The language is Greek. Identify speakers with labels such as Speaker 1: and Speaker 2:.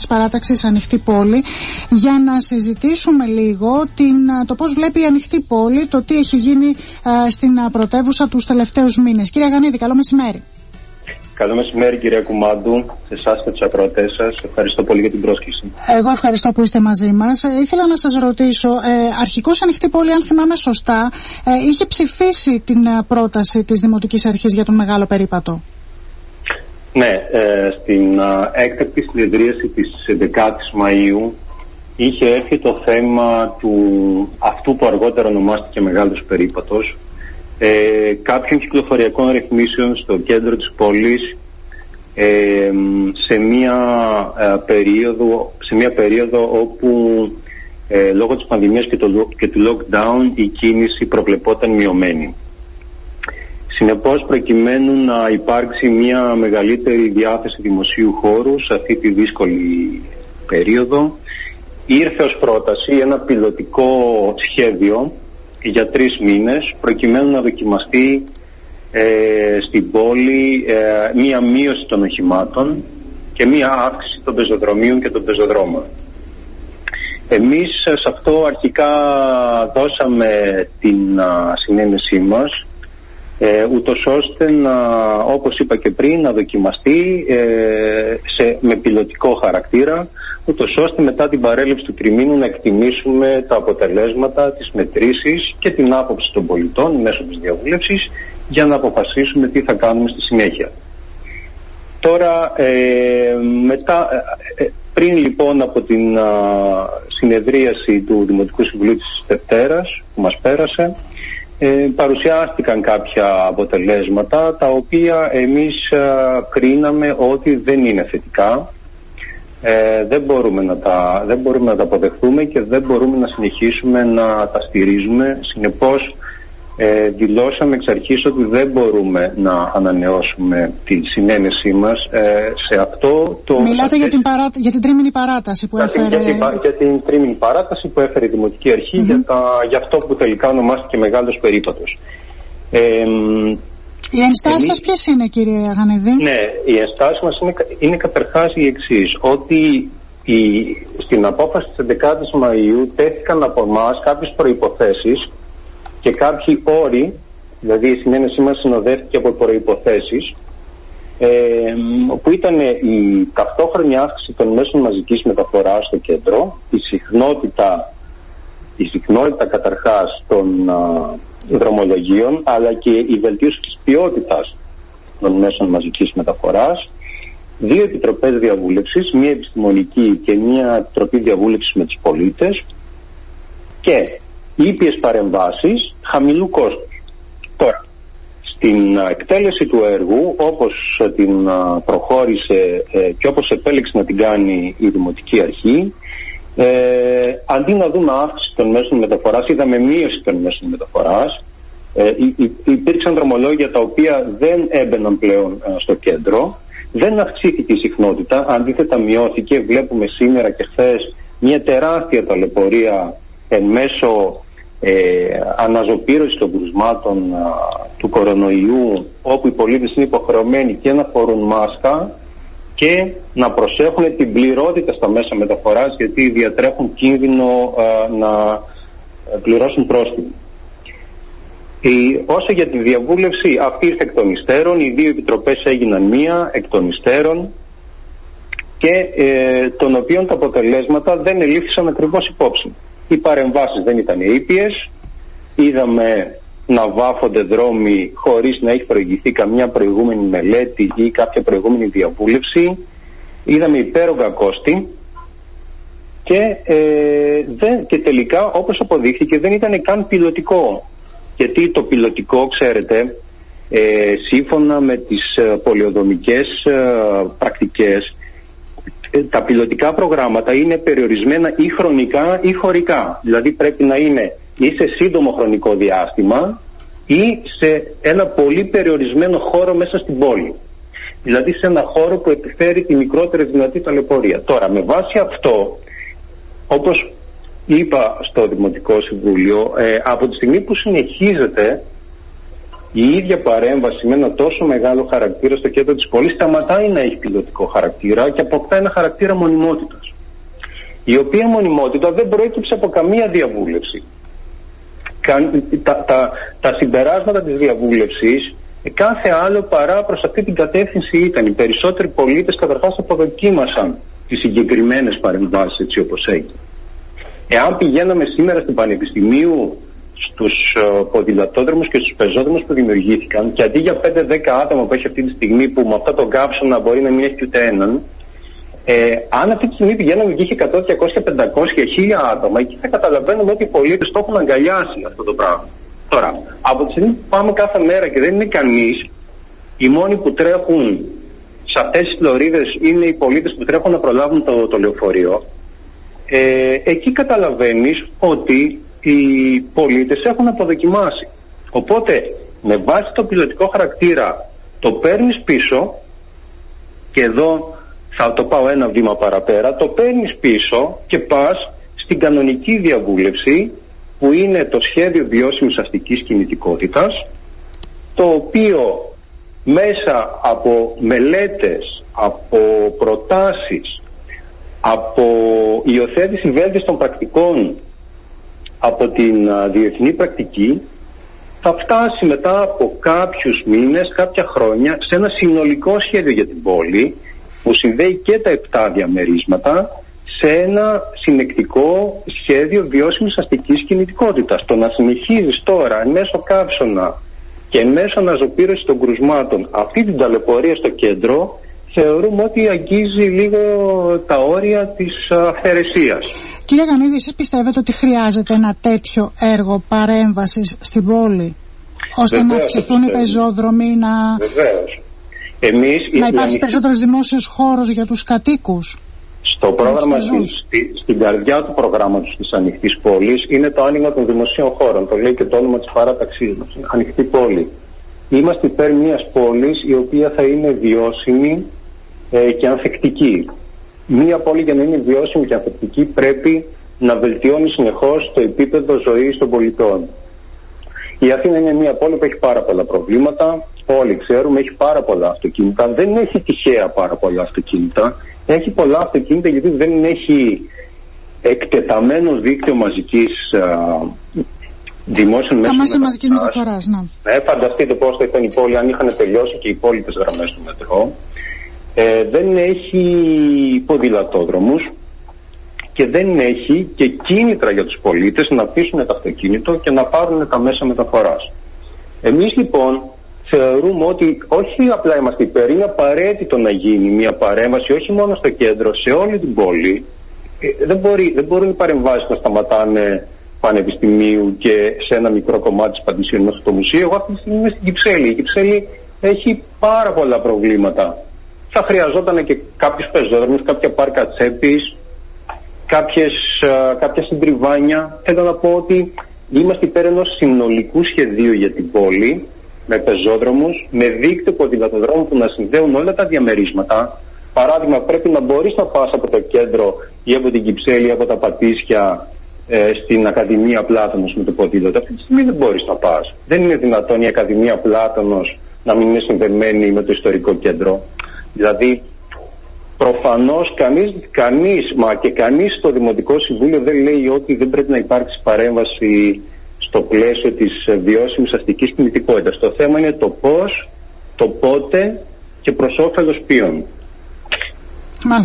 Speaker 1: της παράταξης Ανοιχτή Πόλη, για να συζητήσουμε λίγο το πώς βλέπει η Ανοιχτή Πόλη, το τι έχει γίνει στην πρωτεύουσα τους τελευταίους μήνες. Κύριε Αγανίδη, καλό μεσημέρι.
Speaker 2: Καλό μεσημέρι, κυρία Κουμάντου, σε εσάς και τους ακροατές σας. Ευχαριστώ πολύ για την πρόσκληση.
Speaker 1: Εγώ ευχαριστώ που είστε μαζί μας. Ήθελα να σας ρωτήσω, αρχικώς Ανοιχτή Πόλη, αν θυμάμαι σωστά, είχε ψηφίσει την πρόταση της Δημοτικής Αρχής για τον μεγάλο περίπατο.
Speaker 2: Ναι, στην έκτακτη συνεδρίαση της 11ης Μαΐου είχε έρθει το θέμα αυτού που αργότερα ονομάστηκε Μεγάλος Περίπατος, κάποιων κυκλοφοριακών ρυθμίσεων στο κέντρο της πόλης σε μια περίοδο όπου λόγω της πανδημίας και του lockdown η κίνηση προβλεπόταν μειωμένη. Συνεπώς, προκειμένου να υπάρξει μια μεγαλύτερη διάθεση δημοσίου χώρου σε αυτή τη δύσκολη περίοδο, ήρθε ως πρόταση ένα πιλωτικό σχέδιο για 3 μήνες, προκειμένου να δοκιμαστεί στην πόλη μία μείωση των οχημάτων και μία αύξηση των πεζοδρομίων και των πεζοδρόμων. Εμείς σε αυτό αρχικά δώσαμε την συνένεσή μας, ούτως ώστε όπως είπα και πριν, να δοκιμαστεί με πιλωτικό χαρακτήρα, ούτως ώστε μετά την παρέλευση του τριμήνου να εκτιμήσουμε τα αποτελέσματα, τις μετρήσεις και την άποψη των πολιτών μέσω της διαβούλευσης, για να αποφασίσουμε τι θα κάνουμε στη συνέχεια. Τώρα, πριν λοιπόν από την συνεδρίαση του Δημοτικού Συμβουλίου της Δευτέρας που μας πέρασε, παρουσιάστηκαν κάποια αποτελέσματα, τα οποία εμείς κρίναμε ότι δεν είναι θετικά. Δεν μπορούμε να τα αποδεχθούμε και δεν μπορούμε να συνεχίσουμε να τα στηρίζουμε. Συνεπώς, δηλώσαμε εξ αρχής ότι δεν μπορούμε να ανανεώσουμε τη συνένεσή μας σε αυτό το...
Speaker 1: Μιλάτε για την τρίμηνη παράταση που έφερε...
Speaker 2: Για την τρίμηνη παράταση που έφερε η Δημοτική Αρχή, για αυτό που τελικά ονομάστηκε Μεγάλος Περίπατος.
Speaker 1: Οι ενστάσεις σας ποιες είναι, κύριε Αγανίδη?
Speaker 2: Ναι, οι ενστάσεις μας είναι καταρχάς οι εξής, ότι στην απόφαση της 11ης Μαΐου τέθηκαν από εμάς κάποιες προϋποθέσεις και κάποιοι όροι, δηλαδή η συνένεσή μας συνοδεύτηκε από προϋποθέσεις, που ήταν η ταυτόχρονη αύξηση των μέσων μαζικής μεταφοράς στο κέντρο, η συχνότητα καταρχάς των δρομολογίων, αλλά και η βελτίωση της ποιότητας των μέσων μαζικής μεταφοράς, 2 επιτροπές διαβούλευσης, μία επιστημονική και μία επιτροπή διαβούλευσης με τους πολίτες, και ήπιες παρεμβάσεις χαμηλού κόστους. Τώρα, στην εκτέλεση του έργου, όπως την προχώρησε και όπως επέλεξε να την κάνει η Δημοτική Αρχή, αντί να δούμε αύξηση των μέσων μεταφοράς, είδαμε μείωση των μέσων μεταφοράς. Υπήρξαν δρομολόγια τα οποία δεν έμπαιναν πλέον στο κέντρο, δεν αυξήθηκε η συχνότητα, αντίθετα μειώθηκε. Βλέπουμε σήμερα και χθες μια τεράστια ταλαιπωρία εν μέσω αναζωπήρωση των κρουσμάτων του κορονοϊού, όπου οι πολίτες είναι υποχρεωμένοι και να φορούν μάσκα και να προσέχουν την πληρότητα στα μέσα μεταφοράς, γιατί διατρέχουν κίνδυνο να πληρώσουν πρόστιμο. Όσο για τη διαβούλευση, αυτή ήρθε εκ των υστέρων, οι 2 επιτροπές έγιναν μία εκ των υστέρων, και των οποίων τα αποτελέσματα δεν ελήφθησαν ακριβώς υπόψη. Οι παρεμβάσεις δεν ήταν ήπιες, είδαμε να βάφονται δρόμοι χωρίς να έχει προηγηθεί καμιά προηγούμενη μελέτη ή κάποια προηγούμενη διαβούλευση, είδαμε υπέρογκα κόστη και τελικά, όπως αποδείχθηκε, δεν ήταν καν πιλωτικό. Γιατί το πιλωτικό, ξέρετε, σύμφωνα με τις πολεοδομικές πρακτικές, τα πιλωτικά προγράμματα είναι περιορισμένα ή χρονικά ή χωρικά. Δηλαδή πρέπει να είναι ή σε σύντομο χρονικό διάστημα ή σε ένα πολύ περιορισμένο χώρο μέσα στην πόλη. Δηλαδή σε ένα χώρο που επιφέρει τη μικρότερη δυνατή ταλαιπωρία. Τώρα, με βάση αυτό, όπως είπα στο Δημοτικό Συμβούλιο, από τη στιγμή που συνεχίζεται η ίδια παρέμβαση με ένα τόσο μεγάλο χαρακτήρα στο κέντρο της πόλης σταματάει να έχει πιλωτικό χαρακτήρα και αποκτά ένα χαρακτήρα μονιμότητας, η οποία μονιμότητα δεν προέκυψε από καμία διαβούλευση. Τα συμπεράσματα της διαβούλευσης κάθε άλλο παρά προς αυτή την κατεύθυνση ήταν. Οι περισσότεροι πολίτες καταρχάς αποδοκίμασαν τις συγκεκριμένες παρεμβάσεις έτσι όπως έγινε. Εάν πηγαίναμε σήμερα στην Πανεπιστημίου στους ποδηλατόδρομους και στους πεζόδρομους που δημιουργήθηκαν και αντί για 5-10 άτομα που έχει αυτή τη στιγμή, που με αυτό το κάψωνα μπορεί να μην έχει ούτε έναν, αν αυτή τη στιγμή πηγαίναμε και είχε 100, 200, 500, 1000 άτομα, εκεί θα καταλαβαίνουμε ότι οι πολίτες το έχουν αγκαλιάσει αυτό το πράγμα. Τώρα, από τη στιγμή που πάμε κάθε μέρα και δεν είναι κανείς, οι μόνοι που τρέχουν σε αυτές τις λωρίδες είναι οι πολίτες που τρέχουν να προλάβουν το λεωφορείο, εκεί καταλαβαίνεις ότι οι πολίτες έχουν αποδοκιμάσει. Οπότε, με βάση το πιλωτικό χαρακτήρα, το παίρνεις πίσω, και εδώ θα το πάω ένα βήμα παραπέρα, το παίρνεις πίσω και πας στην κανονική διαβούλευση, που είναι το σχέδιο βιώσιμης αστικής κινητικότητας, το οποίο μέσα από μελέτες, από προτάσεις, από υιοθέτηση βέλτιστων πρακτικών από την διεθνή πρακτική, θα φτάσει μετά από κάποιους μήνες, κάποια χρόνια, σε ένα συνολικό σχέδιο για την πόλη, που συνδέει και τα 7 διαμερίσματα σε ένα συνεκτικό σχέδιο βιώσιμης αστικής κινητικότητας. Το να συνεχίζεις τώρα μέσω καύσωνα και μέσω αναζωπήρωσης των κρουσμάτων αυτή την ταλαιπωρία στο κέντρο, θεωρούμε ότι αγγίζει λίγο τα όρια της αυθαιρεσίας.
Speaker 1: Κύριε Γανίδη, εσείς πιστεύετε ότι χρειάζεται ένα τέτοιο έργο παρέμβασης στην πόλη, ώστε να αυξηθούν οι πεζόδρομοι,
Speaker 2: Βεβαίως.
Speaker 1: Να υπάρχει περισσότερος δημόσιος χώρος για τους κατοίκους?
Speaker 2: Στο πρόγραμμα, στην καρδιά του προγράμματος της Ανοιχτής Πόλης είναι το άνοιγμα των δημοσίων χώρων. Το λέει και το όνομα της παράταξής μας. Ανοιχτή πόλη. Είμαστε υπέρ μιας πόλης η οποία θα είναι βιώσιμη και ανθεκτική. Μια πόλη, για να είναι βιώσιμη και ανθεκτική, πρέπει να βελτιώνει συνεχώς το επίπεδο ζωής των πολιτών. Η Αθήνα είναι μια πόλη που έχει πάρα πολλά προβλήματα. Όλοι ξέρουμε, έχει πάρα πολλά αυτοκίνητα. Δεν έχει τυχαία πάρα πολλά αυτοκίνητα. Έχει πολλά αυτοκίνητα γιατί δεν έχει εκτεταμένο δίκτυο μαζικής δημόσιων μέσων
Speaker 1: μεταφοράς.
Speaker 2: Φανταστείτε πώς θα ήταν η πόλη αν είχαν τελειώσει και οι υπόλοιπες γραμμές του μετρό. Δεν έχει ποδηλατόδρομους και δεν έχει και κίνητρα για τους πολίτες να αφήσουν το αυτοκίνητο και να πάρουν τα μέσα μεταφοράς. Εμείς λοιπόν θεωρούμε ότι όχι απλά είμαστε υπέρ, είναι απαραίτητο να γίνει μια παρέμβαση όχι μόνο στο κέντρο, σε όλη την πόλη. Δεν μπορούν οι παρεμβάσεις να σταματάνε πανεπιστημίου και σε ένα μικρό κομμάτι της Παντησίων μέχρι το μουσείο. Εγώ αυτή τη στιγμή είμαι στην Κυψέλη. Η Κυψέλη έχει πάρα πολλά προβλήματα. Θα χρειαζόταν και κάποιους πεζόδρομους, κάποια πάρκα τσέπης, κάποια συντριβάνια. Θέλω να πω ότι είμαστε υπέρ ενός συνολικού σχεδίου για την πόλη, με πεζόδρομους, με δίκτυο ποδηλατοδρόμων που να συνδέουν όλα τα διαμερίσματα. Παράδειγμα, πρέπει να μπορείς να πας από το κέντρο ή από την Κυψέλη ή από τα Πατήσια στην Ακαδημία Πλάτωνος με το ποδήλατο. Αυτή τη στιγμή δεν μπορείς να πας. Δεν είναι δυνατόν η Ακαδημία Πλάτωνος να μην είναι συνδεμένη με το ιστορικό κέντρο. Δηλαδή, προφανώς κανείς στο Δημοτικό Συμβούλιο δεν λέει ότι δεν πρέπει να υπάρξει παρέμβαση στο πλαίσιο της βιώσιμης αστικής κινητικότητας. Το θέμα είναι το πώς, το πότε και προς όφελος ποιον.